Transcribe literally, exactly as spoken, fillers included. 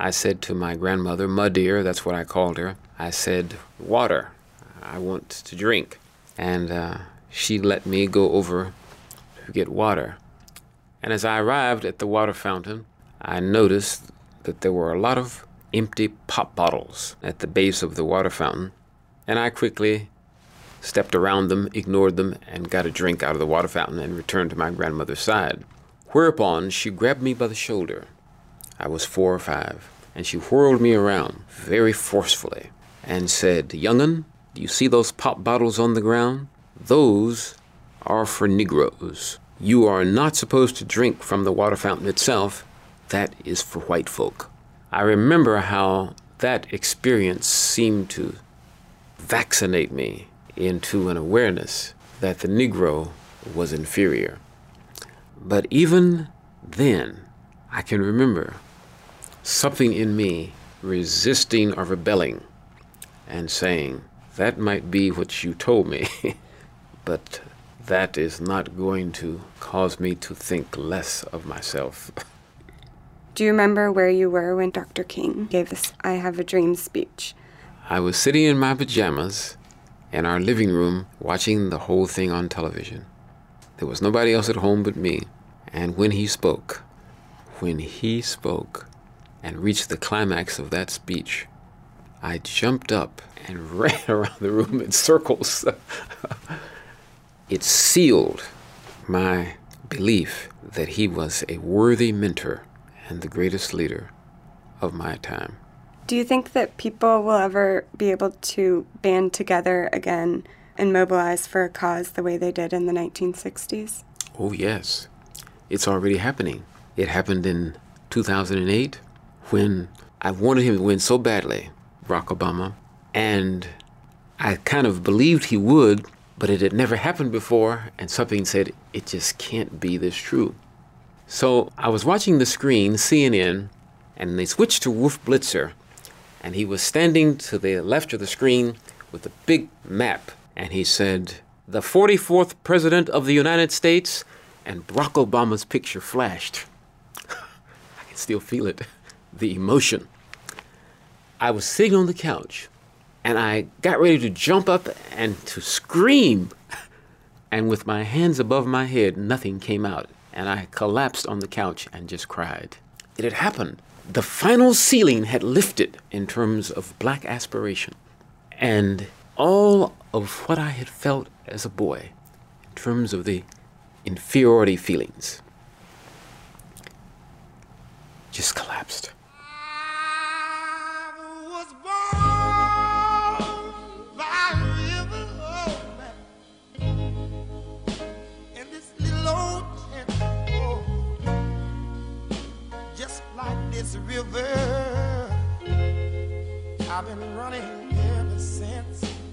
I said to my grandmother, Ma dear, that's what I called her, I said, water, I want to drink. And uh, she let me go over to get water. And as I arrived at the water fountain, I noticed that there were a lot of empty pop bottles at the base of the water fountain. And I quickly stepped around them, ignored them, and got a drink out of the water fountain and returned to my grandmother's side. Whereupon she grabbed me by the shoulder. I was four or five, and she whirled me around very forcefully and said, "Young'un, do you see those pop bottles on the ground? Those are for Negroes. You are not supposed to drink from the water fountain itself. That is for white folk." I remember how that experience seemed to vaccinate me into an awareness that the Negro was inferior. But even then, I can remember something in me resisting or rebelling and saying, that might be what you told me, but that is not going to cause me to think less of myself. Do you remember where you were when Doctor King gave this I Have a Dream speech? I was sitting in my pajamas in our living room watching the whole thing on television. There was nobody else at home but me. And when he spoke, when he spoke and reached the climax of that speech, I jumped up and ran around the room in circles. It sealed my belief that he was a worthy mentor and the greatest leader of my time. Do you think that people will ever be able to band together again and mobilize for a cause the way they did in the nineteen sixties? Oh, yes. It's already happening. It happened in two thousand eight when I wanted him to win so badly, Barack Obama, and I kind of believed he would, but it had never happened before, and something said, it just can't be this true. So I was watching the screen, C N N, and they switched to Wolf Blitzer, and he was standing to the left of the screen with a big map, and he said, "The forty-fourth President of the United States," and Barack Obama's picture flashed. I can still feel it, the emotion. I was sitting on the couch, and I got ready to jump up and to scream. And with my hands above my head, nothing came out. And I collapsed on the couch and just cried. It had happened. The final ceiling had lifted in terms of black aspiration. And all of what I had felt as a boy, in terms of the inferiority feelings, just collapsed. This river, I've been running ever since.